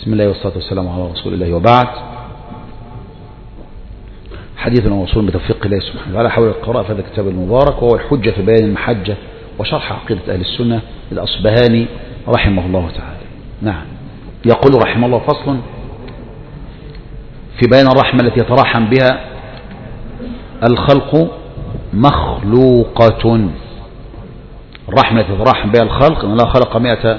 بسم الله والصلاة والسلام على رسول الله، وبعد. حديثنا موصول بتوفيق الله سبحانه وتعالى حول القراءة في هذا الكتاب المبارك، وهو الحجة في بيان المحجة وشرح عقيدة أهل السنة الأصبهاني رحمه الله تعالى. نعم، يقول رحمه الله: فصل في بيان الرحمة التي يتراحم بها الخلق مخلوقة. الرحمة التي يتراحم بها الخلق، إن الله خلق 100،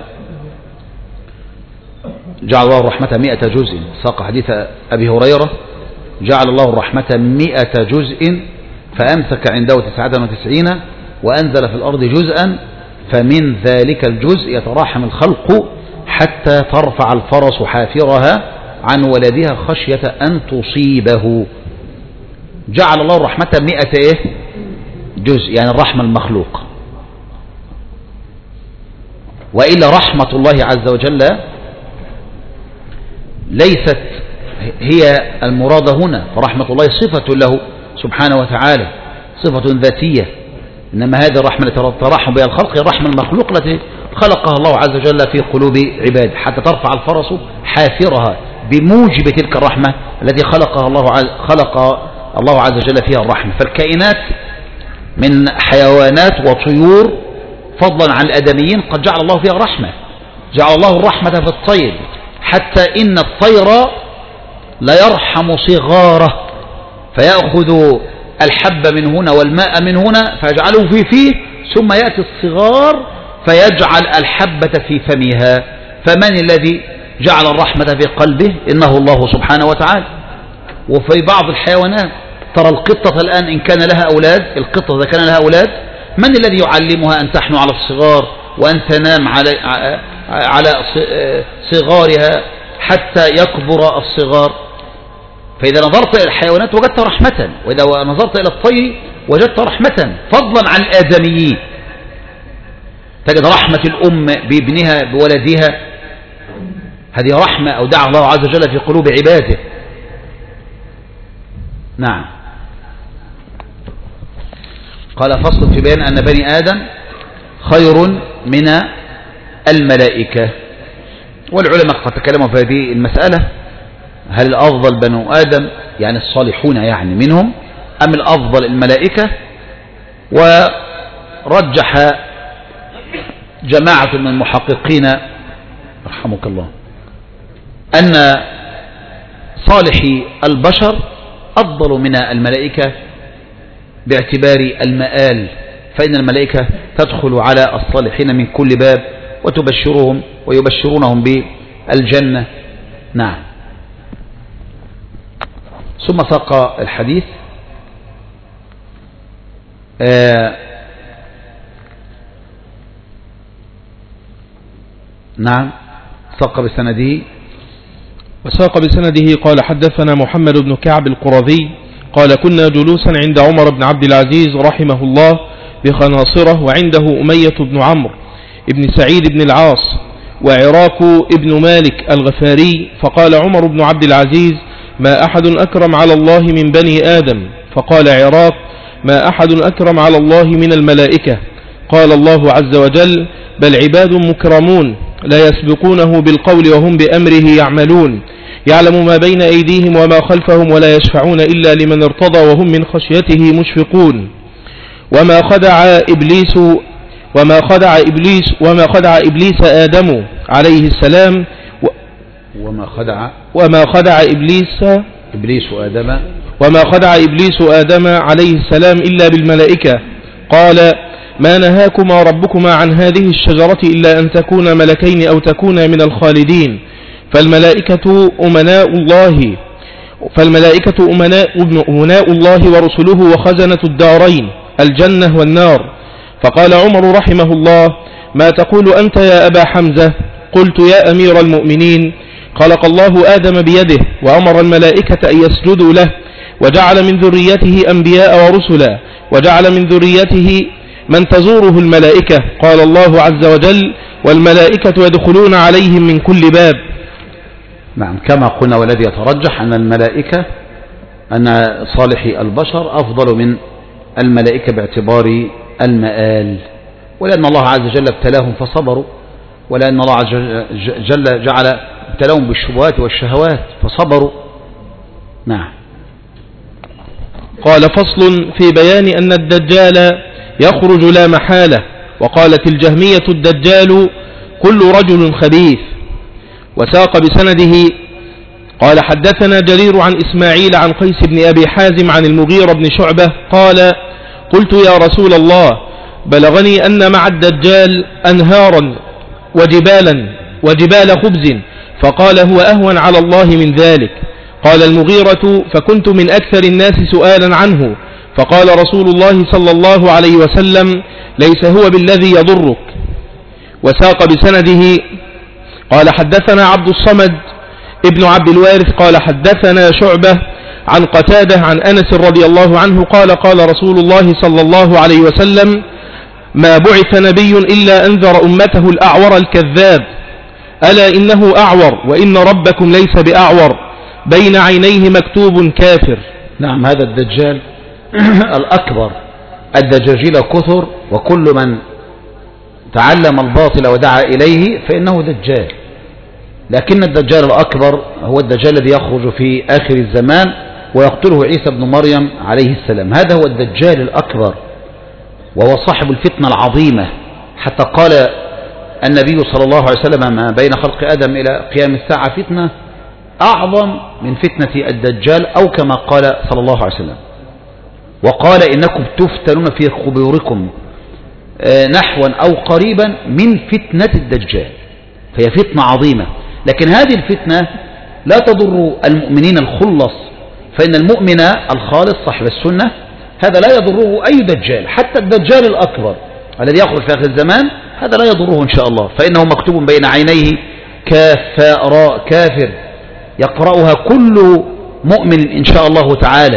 جعل الله الرحمة 100 جزء. ساق حديث أبي هريرة: جعل الله الرحمة 100 جزء فأمسك عنده 99 وأنزل في الأرض جزءا، فمن ذلك الجزء يتراحم الخلق حتى ترفع الفرس حافرها عن ولدها خشية أن تصيبه. جعل الله الرحمة 100 جزء، يعني الرحمة المخلوق. وإلا رحمة الله عز وجل ليست هي المراد هنا، فرحمة الله صفة له سبحانه وتعالى، صفة ذاتية. إنما هذه الرحمة التي تراحم بها الخلق هي الرحمة المخلوق التي خلقها الله عز وجل في قلوب عباده، حتى ترفع الفرس حافرها بموجب تلك الرحمة التي خلق الله عز وجل فيها الرحمة. فالكائنات من حيوانات وطيور فضلا عن الآدميين قد جعل الله فيها رحمة. جعل الله الرحمة في الطير، حتى إن الطير لا يرحم صغاره، فيأخذ الحب من هنا والماء من هنا فيجعله في فيه، ثم يأتي الصغار فيجعل الحبة في فمها. فمن الذي جعل الرحمة في قلبه؟ إنه الله سبحانه وتعالى. وفي بعض الحيوانات ترى القطة الآن إن كان لها أولاد، القطة إذا كان لها أولاد، من الذي يعلمها أن تحنو على الصغار وأن تنام على صغارها حتى يكبر الصغار؟ فإذا نظرت إلى الحيوانات وجدت رحمة، وإذا نظرت إلى الطير وجدت رحمة، فضلا عن الآدميين. تجد رحمة الأم بابنها بولدها، هذه رحمة أودعها الله عز وجل في قلوب عباده. نعم. قال: فصل في بيان أن بني آدم خير من الملائكة. والعلماء قد تكلموا في هذه المسألة: هل الأفضل بنو آدم يعني الصالحون يعني منهم، أم الأفضل الملائكة؟ ورجح جماعة من المحققين رحمك الله أن صالحي البشر أفضل من الملائكة باعتبار المآل، فإن الملائكة تدخل على الصالحين من كل باب وتبشرهم ويبشرونهم بالجنة. نعم. ثم ساق الحديث نعم، ساق بسنده. وساق بسنده قال: حدثنا محمد بن كعب القرظي قال: كنا جلوسا عند عمر بن عبد العزيز رحمه الله بخناصرة، وعنده أمية بن عمرو ابن سعيد بن العاص وعراك ابن مالك الغفاري. فقال عمر بن عبد العزيز: ما أحد أكرم على الله من بني آدم. فقال عراك: ما أحد أكرم على الله من الملائكة. قال الله عز وجل: بل عباد مكرمون لا يسبقونه بالقول وهم بأمره يعملون، يعلم ما بين أيديهم وما خلفهم ولا يشفعون إلا لمن ارتضى وهم من خشيته مشفقون. وما خدع إبليس آدم عليه السلام وما خدع إبليس آدم عليه السلام إلا بالملائكة. قال: ما نهاكما ربكما عن هذه الشجرة إلا أن تكونا ملكين أو تكونا من الخالدين. فالملائكة أمناء الله ورسله وخزنة الدارين الجنة والنار. فقال عمر رحمه الله: ما تقول أنت يا أبا حمزة؟ قلت: يا أمير المؤمنين، خلق الله آدم بيده وأمر الملائكة أن يسجدوا له، وجعل من ذريته أنبياء ورسلا، وجعل من ذريته من تزوره الملائكة. قال الله عز وجل: والملائكة يدخلون عليهم من كل باب. نعم، كما قلنا، والذي يترجح أن الملائكة، أن صالحي البشر أفضل من الملائكة باعتبار المآل، ولأن الله عز وجل ابتلاهم فصبروا، ولأن الله عز وجل جعل ابتلاهم بالشبهات والشهوات فصبروا. نعم. قال فصل في بيان أن الدجال يخرج لا محالة. وقالت الجهمية الدجال كل رجل خبيث. وساق بسنده قال حدثنا جرير عن إسماعيل عن قيس بن أبي حازم عن المغيرة بن شعبة قال قلت يا رسول الله بلغني أن مع الدجال أنهارا وجبال خبز فقال هو أهون على الله من ذلك. قال المغيرة فكنت من أكثر الناس سؤالا عنه فقال رسول الله صلى الله عليه وسلم ليس هو بالذي يضرك. وساق بسنده قال حدثنا عبد الصمد ابن عبد الوارث قال حدثنا شعبة عن قتادة عن أنس رضي الله عنه قال قال رسول الله صلى الله عليه وسلم ما بعث نبي إلا أنذر أمته الأعور الكذاب ألا إنه أعور وإن ربكم ليس بأعور بين عينيه مكتوب كافر. نعم. هذا الدجال الأكبر. الدجاجيل كثر وكل من تعلم الباطل ودعا إليه فإنه دجال. لكن الدجال الأكبر هو الدجال الذي يخرج في آخر الزمان ويقتله عيسى بن مريم عليه السلام. هذا هو الدجال الأكبر وهو صاحب الفتنة العظيمة. حتى قال النبي صلى الله عليه وسلم ما بين خلق آدم إلى قيام الساعة فتنة أعظم من فتنة الدجال أو كما قال صلى الله عليه وسلم. وقال إنكم تفتنون في قبوركم نحوا أو قريبا من فتنة الدجال. فهي فتنة عظيمة. لكن هذه الفتنة لا تضر المؤمنين الخلص فإن المؤمن الخالص صاحب السنة هذا لا يضره أي دجال. حتى الدجال الأكبر الذي يخرج في آخر الزمان هذا لا يضره إن شاء الله فإنه مكتوب بين عينيه كافر كافر يقرأها كل مؤمن إن شاء الله تعالى.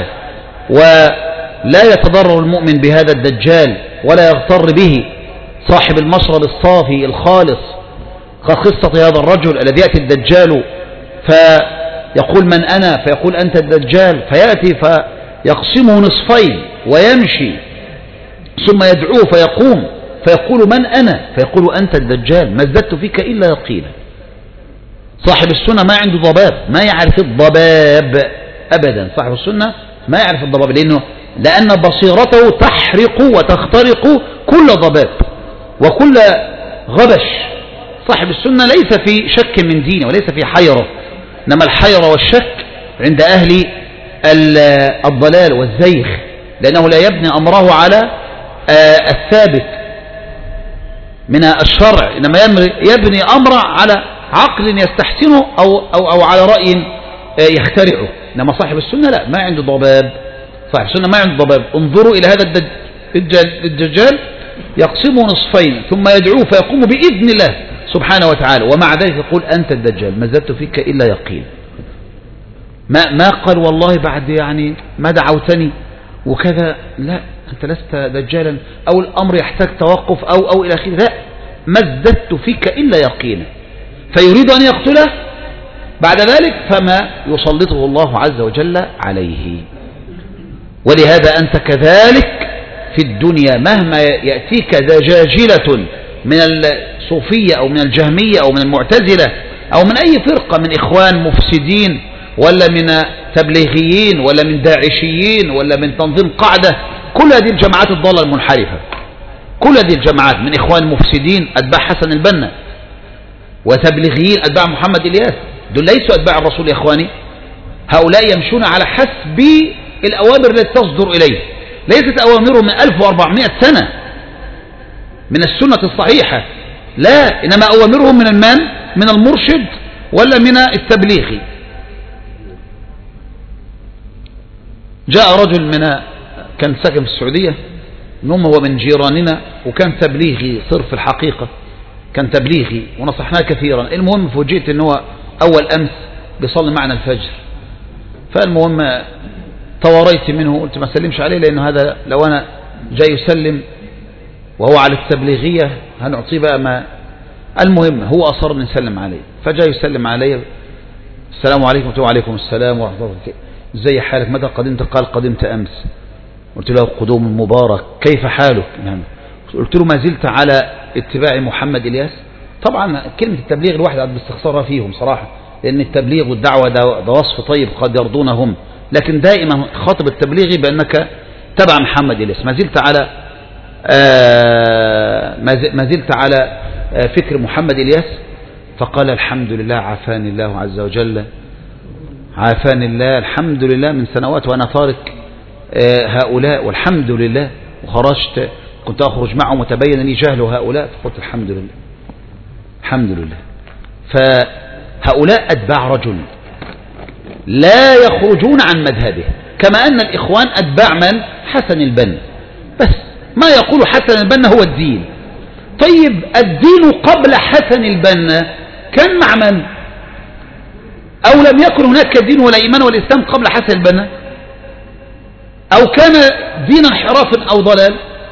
ولا يتضرر المؤمن بهذا الدجال ولا يغتر به صاحب المشرب الصافي الخالص كقصة هذا الرجل الذي يأتي الدجال فيقول من أنا فيقول أنت الدجال فيأتي فيقسمه نصفين ويمشي ثم يدعوه فيقوم فيقول من أنا فيقول أنت الدجال ما ازددت فيك إلا يقينا. صاحب السنة ما عنده ضباب ما يعرف الضباب أبدا. صاحب السنة ما يعرف الضباب لأن بصيرته تحرق وتخترق كل ضباب وكل غبش. صاحب السنة ليس في شك من دينه وليس في حيرة إنما الحيرة والشك عند أهل الضلال والزيخ لأنه لا يبني أمره على الثابت من الشرع إنما يبني أمره على عقل يستحسنه أو على رأي يخترعه. إنما صاحب السنة لا ما عنده ضباب. صاحب السنة ما عنده ضباب. انظروا إلى هذا الدجال يقسمه نصفين ثم يدعوه فيقوم بإذن الله سبحانه وتعالى ومع ذلك يقول أنت الدجال ما زدت فيك إلا يقين. ما قال والله بعد يعني ما دعوتني وكذا لا أنت لست دجالا أو الأمر يحتاج توقف أو إلى آخره لا ما ازددت فيك إلا يقينا. فيريد أن يقتله بعد ذلك فما يسلطه الله عز وجل عليه. ولهذا أنت كذلك في الدنيا مهما يأتيك دجاجلة من الصوفية أو من الجهمية أو من المعتزلة أو من أي فرقة من إخوان مفسدين ولا من تبليغيين ولا من داعشيين ولا من تنظيم قاعدة كل هذه الجماعات الضالة المنحرفة كل هذه الجماعات من إخوان مفسدين أتباع حسن البنا وتبليغيين أتباع محمد إلياس دول ليسوا أتباع الرسول يا إخواني. هؤلاء يمشون على حسب الأوامر التي تصدر إليه ليست أوامرهم من 1400 سنة من السنة الصحيحة لا إنما أوامرهم من المرشد ولا من التبليغي. جاء رجل كان ساكن في السعودية هو من جيراننا وكان تبليغي صرف الحقيقة كان تبليغي ونصحناه كثيرا. المهم فوجئت ان هو أول أمس بيصلي معنا الفجر فالمهم تواريت منه قلت ما سلمش عليه لأنه هذا لو أنا جاي يسلم وهو على التبليغية هنعطيه بقى ما المهم هو أصر أن يسلم عليه فجاء يسلم عليه السلام عليكم وعليكم السلام ورحمة الله وبركاته ازاي حالك متى قدمت قال قدمت أمس قلت له قدوم مبارك كيف حالك يعني قلت له ما زلت على اتباع محمد إلياس طبعا كلمة التبليغ الواحد قد باستخسارها فيهم صراحة، لأن التبليغ والدعوة ده وصف طيب قد يرضونهم، لكن دائما خاطب التبليغي بأنك تبع محمد إلياس. ما زلت على فكر محمد إلياس، فقال الحمد لله عافاني الله عز وجل، عافاني الله الحمد لله من سنوات وأنا تارك هؤلاء والحمد لله، وخرجت كنت أخرج معهم وتبين لي جهل هؤلاء، فقلت الحمد لله الحمد لله. فهؤلاء أتباع رجل لا يخرجون عن مذهبه، كما أن الإخوان أتباع من؟ حسن البنا، بس ما يقول حسن البنا هو الدين. طيب الدين قبل حسن البنا كان مع من؟ أو لم يكن هناك دين ولا إيمان ولا إسلام قبل حسن البنا؟ أو كان دين انحراف أو ضلال؟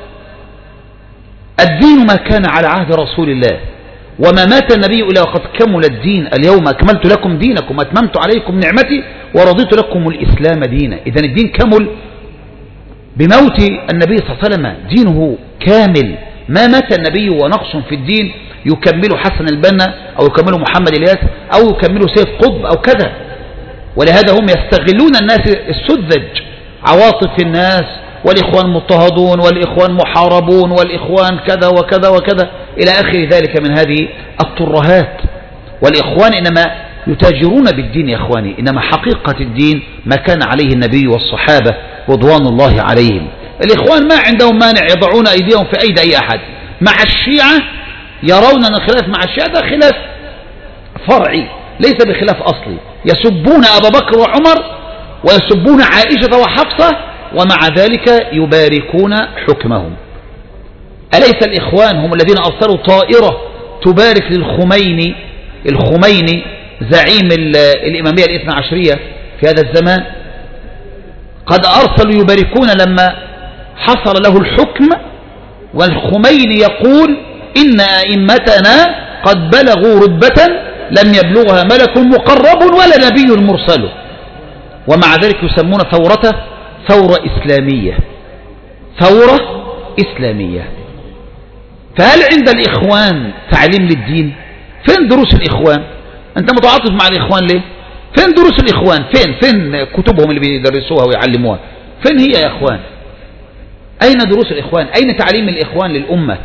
الدين ما كان على عهد رسول الله، وما مات النبي إلا وقد كمل الدين، اليوم أكملت لكم دينكم وأتممت عليكم نعمتي ورضيت لكم الإسلام دينا. إذن الدين كمل بموت النبي صلى الله عليه وسلم، دينه كامل، ما مات النبي ونقص في الدين يكمل حسن البنا أو يكمل محمد إلياس أو يكمل سيف قطب أو كذا. ولهذا هم يستغلون الناس السذج، عواطف الناس، والإخوان مضطهدون والإخوان محاربون والإخوان كذا وكذا وكذا إلى آخر ذلك من هذه الترهات. والإخوان إنما يتاجرون بالدين يا إخواني، إنما حقيقة الدين ما كان عليه النبي والصحابة رضوان الله عليهم. الإخوان ما عندهم مانع يضعون أيديهم في أيدي أي أحد. مع الشيعة يرون أن الخلاف مع الشيعة ده خلاف فرعي ليس بخلاف أصلي، يسبون أبا بكر وعمر ويسبون عائشة وحفصة ومع ذلك يباركون حكمهم. أليس الإخوان هم الذين أرسلوا طائرة تبارك للخميني، الخميني زعيم الإمامية الاثنى عشرية في هذا الزمان؟ قد أرسلوا يباركون لما حصل له الحكم، والخميني يقول إن أئمتنا قد بلغوا رتبة لم يبلغها ملك مقرب ولا نبي مرسل، ومع ذلك يسمون ثورته ثورة إسلامية، ثورة إسلامية. فهل عند الإخوان تعليم للدين؟ فين دروس الإخوان؟ أنت متعاطف مع الإخوان ليه؟ فين دروس الإخوان؟ فين كتبهم اللي بيدرسوها ويعلموها؟ فين هي يا إخوان؟ أين دروس الإخوان؟ أين تعليم الإخوان للأمة؟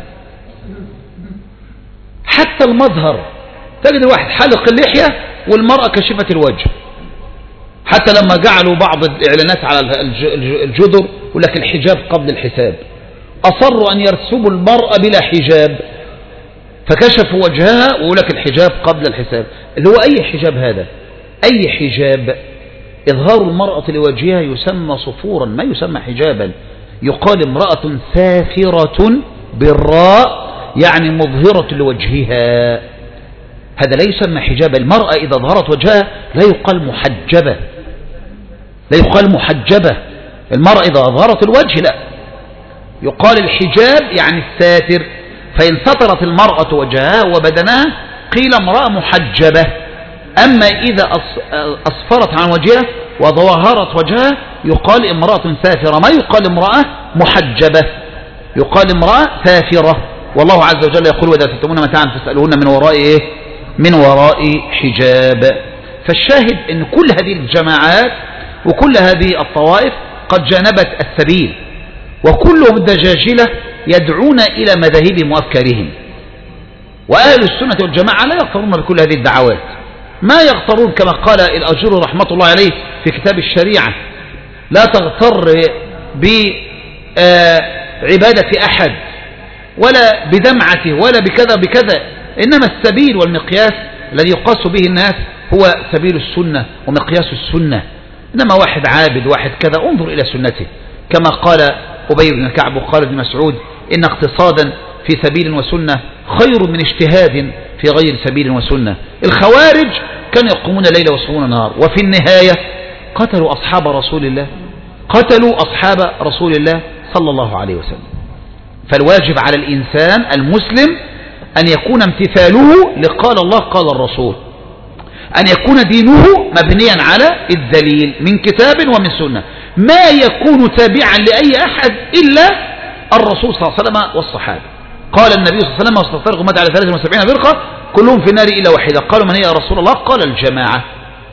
حتى المظهر تجد الواحد حلق اللحية والمرأة كشفة الوجه، حتى لما جعلوا بعض الإعلانات على الجدر يقول لك الحجاب قبل الحساب، أصروا أن يرسموا المرأة بلا حجاب فكشفوا وجهها ويقول لك الحجاب قبل الحساب. اللي هو أي حجاب هذا؟ أي حجاب؟ إظهار المرأة لوجهها يسمى صفورا، ما يسمى حجابا. يقال امرأة سافرة بالراء يعني مظهرة لوجهها، هذا لا يسمى حجابا. المرأة إذا ظهرت وجهها لا يقال محجبة، لا يقال محجبة. المرأة إذا ظهرت الوجه لا يقال الحجاب يعني الساتر. فإن سترت المرأة وجهها وبدنها قيل امرأة محجبة. أما إذا أصفرت عن وجهها وظهرت وجهها يقال امرأة سافرة، ما يقال امرأة محجبة، يقال امرأة سافرة. والله عز وجل يقول وإذا تتمون متاعا فاسألوهن من وراء إيه؟ من وراء حجاب. فالشاهد أن كل هذه الجماعات وكل هذه الطوائف قد جانبت السبيل، وكلهم دجاجلة يدعون إلى مذاهبهم وأفكارهم. وأهل السنة والجماعة لا يغترون بكل هذه الدعوات، ما يغترون كما قال الأجر رحمة الله عليه في كتاب الشريعة: لا تغتر بعبادة أحد ولا بدمعته ولا بكذا بكذا، إنما السبيل والمقياس الذي يقاس به الناس هو سبيل السنة ومقياس السنة. إنما واحد عابد واحد كذا، انظر إلى سنته، كما قال أبي بن كعب وقال ابن مسعود: إن اقتصادا في سبيل وسنة خير من اجتهاد في غير سبيل وسنة. الخوارج كانوا يقومون ليلة ويصومون نهار، وفي النهاية قتلوا أصحاب رسول الله، قتلوا أصحاب رسول الله صلى الله عليه وسلم. فالواجب على الإنسان المسلم أن يكون امتثاله لقال الله قال الرسول، أن يكون دينه مبنيا على الدليل من كتاب ومن سنة، ما يكون تابعا لأي أحد إلا الرسول صلى الله عليه وسلم والصحابة. قال النبي صلى الله عليه وسلم وستفترق أمتي على 73 فرقة كلهم في النار إلا واحدة. قالوا من هي يا رسول الله؟ قال الجماعة.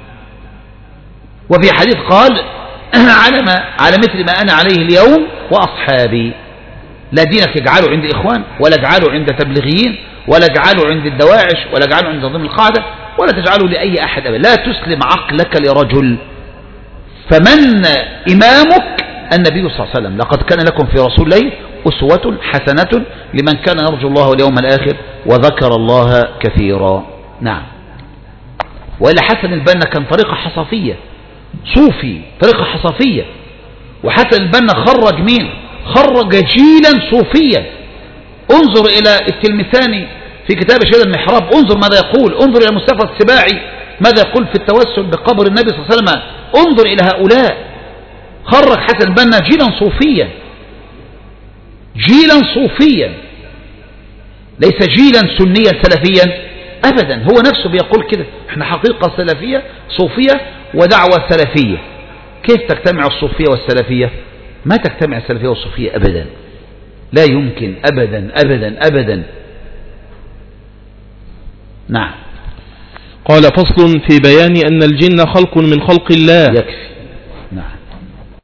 وفي حديث قال على مثل ما أنا عليه اليوم وأصحابي. لا دينك يجعله عند إخوان، ولا اجعله عند تبليغيين، ولا اجعله عند الدواعش، ولا اجعله عند ضمن القاعدة، ولا تجعله لأي أحد أبدا. لا تسلم عقلك لرجل. فمن إمامك؟ النبي صلى الله عليه وسلم. لقد كان لكم في رسول الله أسوة حسنة لمن كان يرجو الله واليوم الآخر وذكر الله كثيرا. نعم. وإلا حسن البنا كان طريقة حصافية، صوفي، طريقة حصافية. وحسن البنا خرج مين؟ خرج جيلا صوفيا. انظر إلى التلمساني في كتاب شهادة المحراب، انظر ماذا يقول. انظر إلى مصطفى السباعي ماذا يقول في التوسل بقبر النبي صلى الله عليه وسلم. انظر إلى هؤلاء. خرج حسن البنا جيلا صوفيا، جيلا صوفيا، ليس جيلا سنيا سلفيا أبدا. هو نفسه بيقول كده، احنا حقيقة سلفية صوفية ودعوة سلفية. كيف تجتمع الصوفية والسلفية؟ ما تجتمع السلفية والصوفية أبدا، لا يمكن أبدا أبدا أبدا. نعم. قال فصل في بيان أن الجن خلق من خلق الله. يكفي.